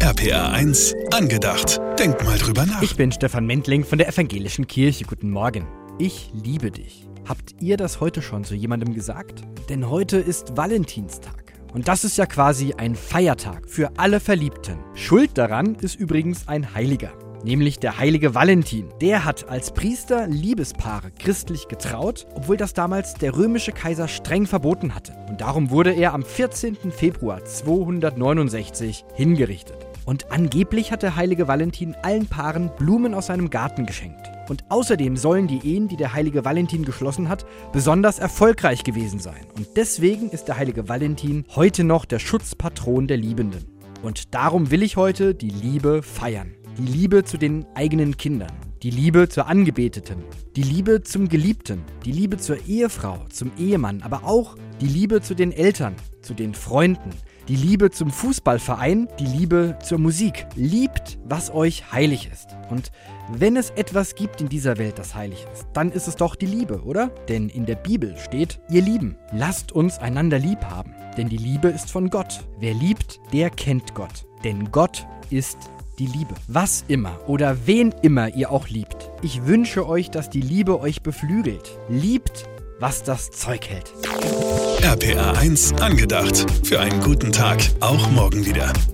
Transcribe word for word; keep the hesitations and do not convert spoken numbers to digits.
R P R eins angedacht. Denk mal drüber nach. Ich bin Stefan Mendling von der Evangelischen Kirche. Guten Morgen. Ich liebe dich. Habt ihr das heute schon zu jemandem gesagt? Denn heute ist Valentinstag. Und das ist ja quasi ein Feiertag für alle Verliebten. Schuld daran ist übrigens ein Heiliger. Nämlich der heilige Valentin. Der hat als Priester Liebespaare christlich getraut, obwohl das damals der römische Kaiser streng verboten hatte. Und darum wurde er am vierzehnten Februar zweihundertneunundsechzig hingerichtet. Und angeblich hat der heilige Valentin allen Paaren Blumen aus seinem Garten geschenkt. Und außerdem sollen die Ehen, die der heilige Valentin geschlossen hat, besonders erfolgreich gewesen sein. Und deswegen ist der heilige Valentin heute noch der Schutzpatron der Liebenden. Und darum will ich heute die Liebe feiern. Die Liebe zu den eigenen Kindern, die Liebe zur Angebeteten, die Liebe zum Geliebten, die Liebe zur Ehefrau, zum Ehemann, aber auch die Liebe zu den Eltern, zu den Freunden, die Liebe zum Fußballverein, die Liebe zur Musik. Liebt, was euch heilig ist. Und wenn es etwas gibt in dieser Welt, das heilig ist, dann ist es doch die Liebe, oder? Denn in der Bibel steht, ihr Lieben, lasst uns einander lieb haben. Denn die Liebe ist von Gott. Wer liebt, der kennt Gott. Denn Gott ist die Liebe. Was immer oder wen immer ihr auch liebt. Ich wünsche euch, dass die Liebe euch beflügelt. Liebt, was das Zeug hält. R P R eins angedacht. Für einen guten Tag. Auch morgen wieder.